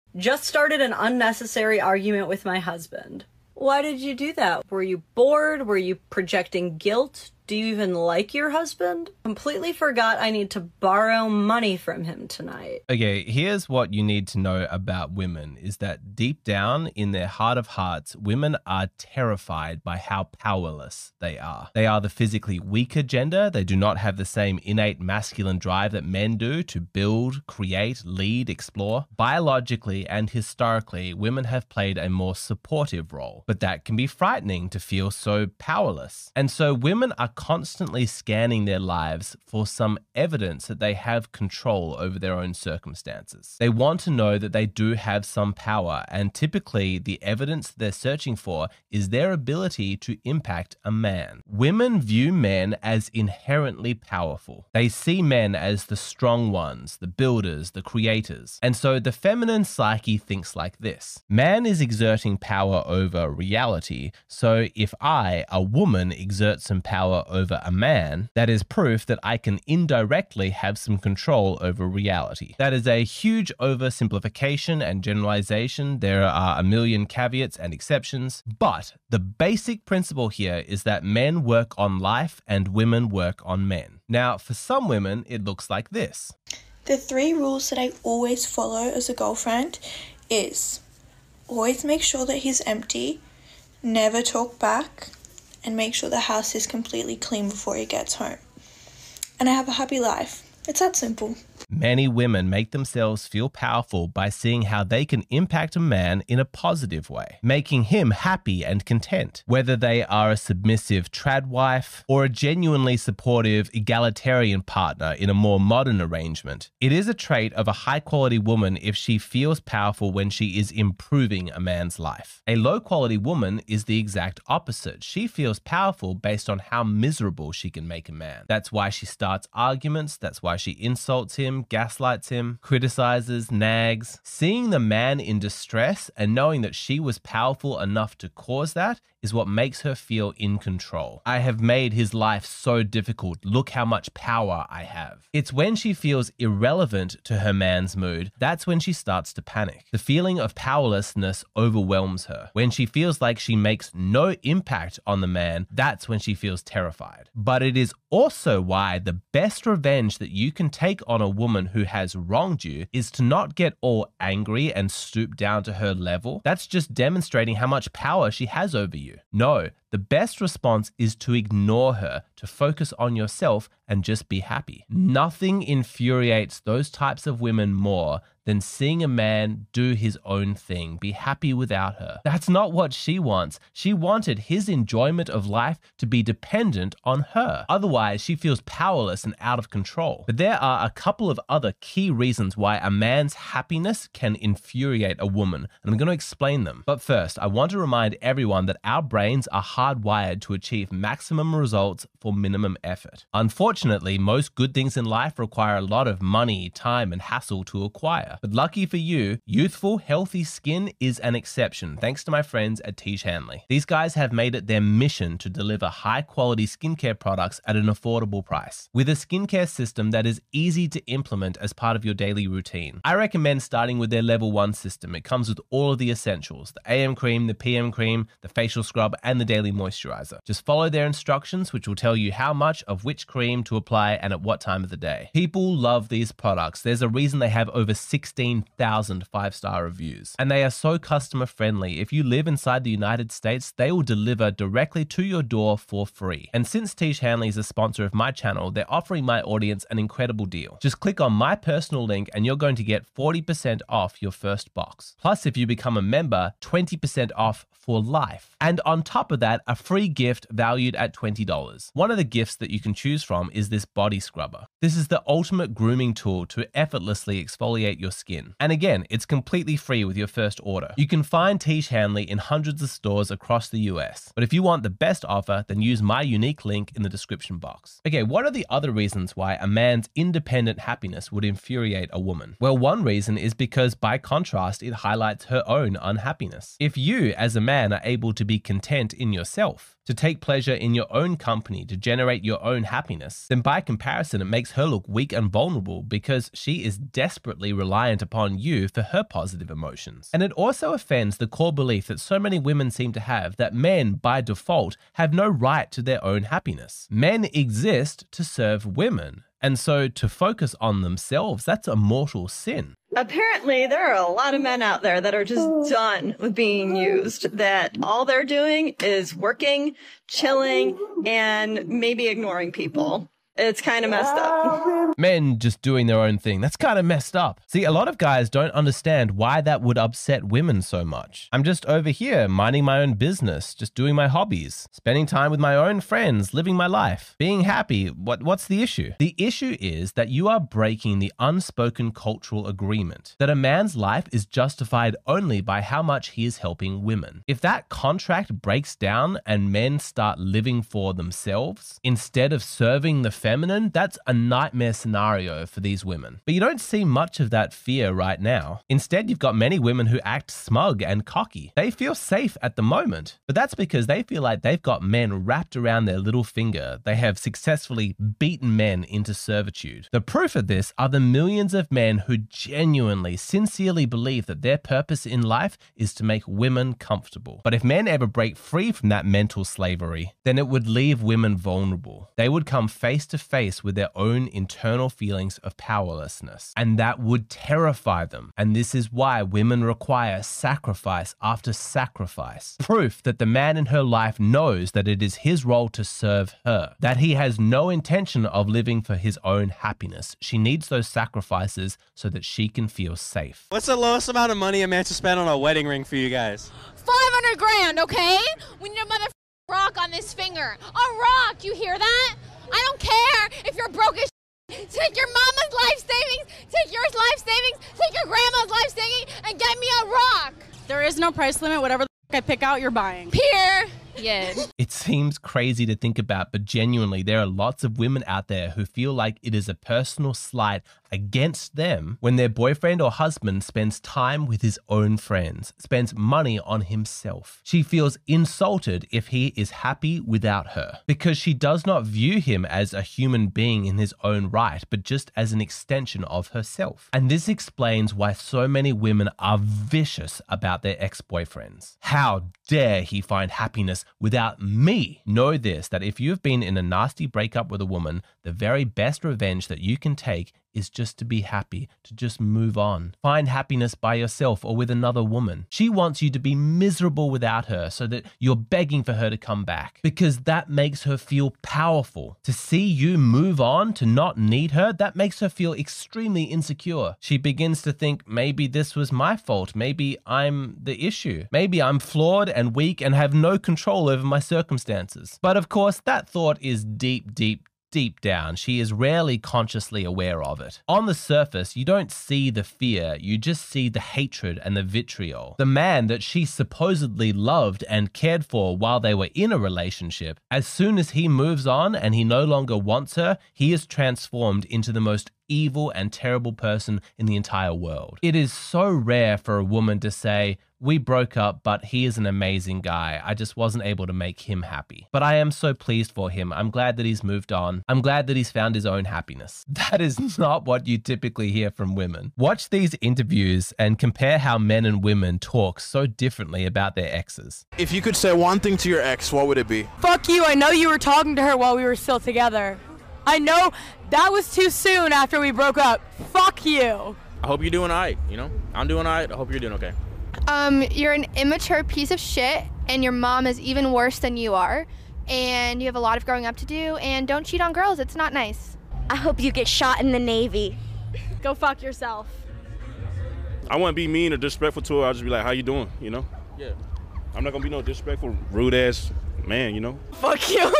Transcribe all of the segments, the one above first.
Just started an unnecessary argument with my husband. Why did you do that? Were you bored? Were you projecting guilt? Do you even like your husband? Completely forgot I need to borrow money from him tonight. Okay, here's what you need to know about women is that deep down in their heart of hearts, women are terrified by how powerless they are. They are the physically weaker gender. They do not have the same innate masculine drive that men do to build, create, lead, explore. Biologically and historically, women have played a more supportive role, but that can be frightening to feel so powerless. And so women are constantly scanning their lives for some evidence that they have control over their own circumstances. They want to know that they do have some power, and typically the evidence they're searching for is their ability to impact a man. Women view men as inherently powerful. They see men as the strong ones, the builders, the creators. And so the feminine psyche thinks like this: man is exerting power over reality, so if I, a woman, exert some power over a man, that is proof that I can indirectly have some control over reality. That is a huge oversimplification and generalization. There are a million caveats and exceptions, but the basic principle here is that men work on life and women work on men. Now, for some women, it looks like this. The 3 rules that I always follow as a girlfriend is always make sure that he's empty, never talk back, and make sure the house is completely clean before he gets home. And I have a happy life. It's that simple. Many women make themselves feel powerful by seeing how they can impact a man in a positive way, making him happy and content, whether they are a submissive trad wife or a genuinely supportive egalitarian partner in a more modern arrangement. It is a trait of a high-quality woman if she feels powerful when she is improving a man's life. A low-quality woman is the exact opposite. She feels powerful based on how miserable she can make a man. That's why she starts arguments. That's why she insults him, gaslights him, criticizes, nags. Seeing the man in distress and knowing that she was powerful enough to cause that is what makes her feel in control. I have made his life so difficult. Look how much power I have. It's when she feels irrelevant to her man's mood, that's when she starts to panic. The feeling of powerlessness overwhelms her. When she feels like she makes no impact on the man, that's when she feels terrified. But it is also why the best revenge that you can take on a woman who has wronged you is to not get all angry and stoop down to her level. That's just demonstrating how much power she has over you. No, the best response is to ignore her, to focus on yourself and just be happy. Nothing infuriates those types of women more than seeing a man do his own thing, be happy without her. That's not what she wants. She wanted his enjoyment of life to be dependent on her. Otherwise, she feels powerless and out of control. But there are a couple of other key reasons why a man's happiness can infuriate a woman, and I'm going to explain them. But first, I want to remind everyone that our brains are hardwired to achieve maximum results for minimum effort. Unfortunately, most good things in life require a lot of money, time, and hassle to acquire. But lucky for you, youthful, healthy skin is an exception, thanks to my friends at Tiege Hanley. These guys have made it their mission to deliver high-quality skincare products at an affordable price, with a skincare system that is easy to implement as part of your daily routine. I recommend starting with their Level 1 system. It comes with all of the essentials: the AM cream, the PM cream, the facial scrub, and the daily moisturizer. Just follow their instructions, which will tell you how much of which cream to apply and at what time of the day. People love these products. There's a reason they have over 16,000 5-star reviews. And they are so customer friendly. If you live inside the United States, they will deliver directly to your door for free. And since Tiege Hanley is a sponsor of my channel, they're offering my audience an incredible deal. Just click on my personal link and you're going to get 40% off your first box. Plus, if you become a member, 20% off for life. And on top of that, a free gift valued at $20. One of the gifts that you can choose from is this body scrubber. This is the ultimate grooming tool to effortlessly exfoliate your skin. And again, it's completely free with your first order. You can find Tiege Hanley in hundreds of stores across the US. But if you want the best offer, then use my unique link in the description box. Okay, what are the other reasons why a man's independent happiness would infuriate a woman? Well, one reason is because by contrast, it highlights her own unhappiness. If you, as a man, are able to be content in your herself, to take pleasure in your own company, to generate your own happiness, then by comparison, it makes her look weak and vulnerable because she is desperately reliant upon you for her positive emotions. And it also offends the core belief that so many women seem to have that men, by default, have no right to their own happiness. Men exist to serve women. And so to focus on themselves, that's a mortal sin. Apparently, there are a lot of men out there that are just done with being used, that all they're doing is working, chilling, and maybe ignoring people. It's kind of messed up. Men just doing their own thing. That's kind of messed up. See, a lot of guys don't understand why that would upset women so much. I'm just over here minding my own business, just doing my hobbies, spending time with my own friends, living my life, being happy. What's the issue? The issue is that you are breaking the unspoken cultural agreement that a man's life is justified only by how much he is helping women. If that contract breaks down and men start living for themselves instead of serving the feminine, that's a nightmare scenario for these women. But you don't see much of that fear right now. Instead, you've got many women who act smug and cocky. They feel safe at the moment, but that's because they feel like they've got men wrapped around their little finger. They have successfully beaten men into servitude. The proof of this are the millions of men who genuinely, sincerely believe that their purpose in life is to make women comfortable. But if men ever break free from that mental slavery, then it would leave women vulnerable. They would come face to face with their own internal feelings of powerlessness, and that would terrify them. And this is why women require sacrifice after sacrifice. Proof that the man in her life knows that it is his role to serve her, that he has no intention of living for his own happiness. She needs those sacrifices so that she can feel safe. What's the lowest amount of money a man should spend on a wedding ring for you guys? 500 grand, okay? We need a mother rock on this finger. A rock, you hear that? I don't care if you're broke as take your mama's life savings, take your life savings, take your grandma's life savings, and get me a rock. There is no price limit. Whatever the I pick out, you're buying. Period. It seems crazy to think about, but genuinely, there are lots of women out there who feel like it is a personal slight against them when their boyfriend or husband spends time with his own friends, spends money on himself. She feels insulted if he is happy without her because she does not view him as a human being in his own right, but just as an extension of herself. And this explains why so many women are vicious about their ex-boyfriends. How dare he find happiness without me? Know this, that if you've been in a nasty breakup with a woman, the very best revenge that you can take is just to be happy, to just move on. Find happiness by yourself or with another woman. She wants you to be miserable without her so that you're begging for her to come back because that makes her feel powerful. To see you move on, to not need her, that makes her feel extremely insecure. She begins to think, maybe this was my fault. Maybe I'm the issue. Maybe I'm flawed and weak and have no control over my circumstances. But of course, that thought is deep down, she is rarely consciously aware of it. On the surface, you don't see the fear, you just see the hatred and the vitriol. The man that she supposedly loved and cared for while they were in a relationship, as soon as he moves on and he no longer wants her, he is transformed into the most evil and terrible person in the entire world. It is so rare for a woman to say, we broke up, but he is an amazing guy. I just wasn't able to make him happy. But I am so pleased for him. I'm glad that he's moved on. I'm glad that he's found his own happiness. That is not what you typically hear from women. Watch these interviews and compare how men and women talk so differently about their exes. If you could say one thing to your ex, what would it be? Fuck you. I know you were talking to her while we were still together. I know that was too soon after we broke up. Fuck you. I hope you're doing all right, you know? I'm doing all right. I hope you're doing okay. You're an immature piece of shit, and your mom is even worse than you are, and you have a lot of growing up to do, and don't cheat on girls. It's not nice. I hope you get shot in the Navy. Go fuck yourself. I wouldn't be mean or disrespectful to her. I'll just be like, how you doing, you know? Yeah. I'm not going to be no disrespectful, rude-ass man, you know? Fuck you.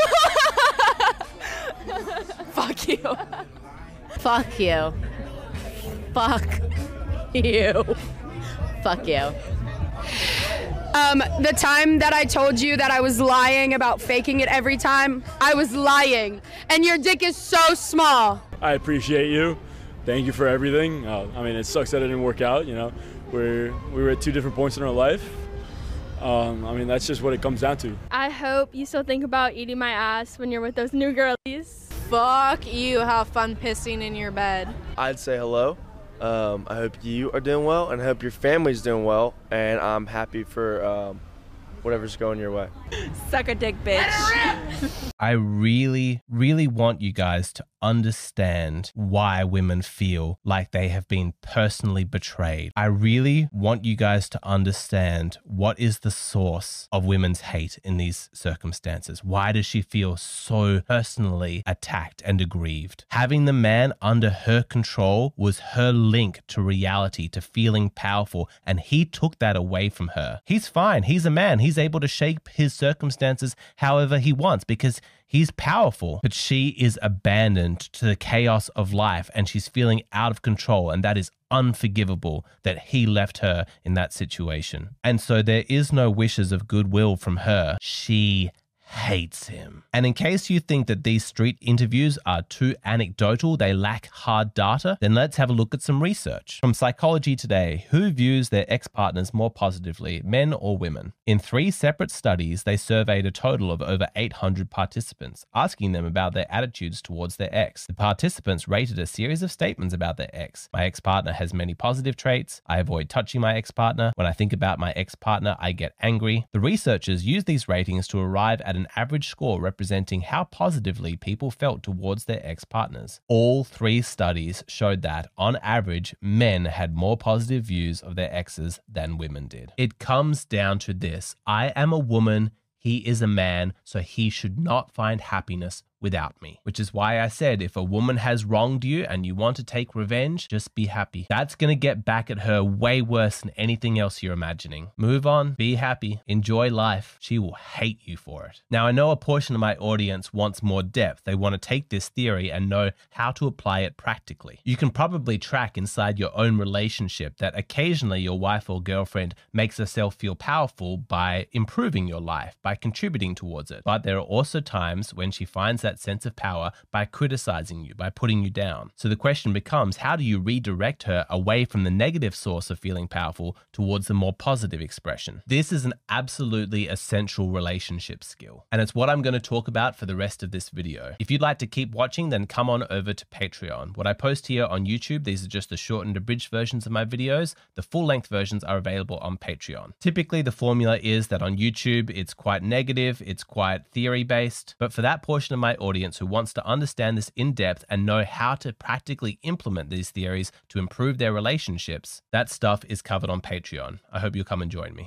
Fuck you. Fuck you. Fuck you. Fuck you. The time that I told you that I was lying about faking it every time, I was lying. And your dick is so small. I appreciate you. Thank you for everything. I mean, it sucks that it didn't work out, you know. We were at two different points in our life. I mean, that's just what it comes down to. I hope you still think about eating my ass when you're with those new girlies. Fuck you, have fun pissing in your bed. I'd say hello. I hope you are doing well, and I hope your family's doing well, and I'm happy for whatever's going your way. Suck a dick, bitch. I really, really want you guys to understand why women feel like they have been personally betrayed. I really want you guys to understand what is the source of women's hate in these circumstances. Why does she feel so personally attacked and aggrieved? Having the man under her control was her link to reality, to feeling powerful, and he took that away from her. He's fine. He's a man. He's able to shape his circumstances however he wants because he's powerful, but she is abandoned to the chaos of life and she's feeling out of control, and that is unforgivable that he left her in that situation. And so there is no wishes of goodwill from her. She hates him. And in case you think that these street interviews are too anecdotal, they lack hard data, then let's have a look at some research. From Psychology Today, who views their ex-partners more positively, men or women? In 3 separate studies, they surveyed a total of over 800 participants, asking them about their attitudes towards their ex. The participants rated a series of statements about their ex. My ex-partner has many positive traits. I avoid touching my ex-partner. When I think about my ex-partner, I get angry. The researchers used these ratings to arrive at an average score representing how positively people felt towards their ex-partners. All 3 studies showed that, on average, men had more positive views of their exes than women did. It comes down to this: I am a woman, he is a man, so he should not find happiness without me. Which is why I said, if a woman has wronged you and you want to take revenge, just be happy. That's going to get back at her way worse than anything else you're imagining. Move on, be happy, enjoy life. She will hate you for it. Now, I know a portion of my audience wants more depth. They want to take this theory and know how to apply it practically. You can probably track inside your own relationship that occasionally your wife or girlfriend makes herself feel powerful by improving your life, by contributing towards it. But there are also times when she finds that sense of power by criticizing you, by putting you down. So the question becomes, how do you redirect her away from the negative source of feeling powerful towards the more positive expression? This is an absolutely essential relationship skill, and it's what I'm going to talk about for the rest of this video. If you'd like to keep watching, then come on over to Patreon. What I post here on YouTube, these are just the shortened abridged versions of my videos. The full-length versions are available on Patreon. Typically, the formula is that on YouTube, it's quite negative, it's quite theory-based, but for that portion of my audience who wants to understand this in depth and know how to practically implement these theories to improve their relationships, that stuff is covered on Patreon. I hope you'll come and join me.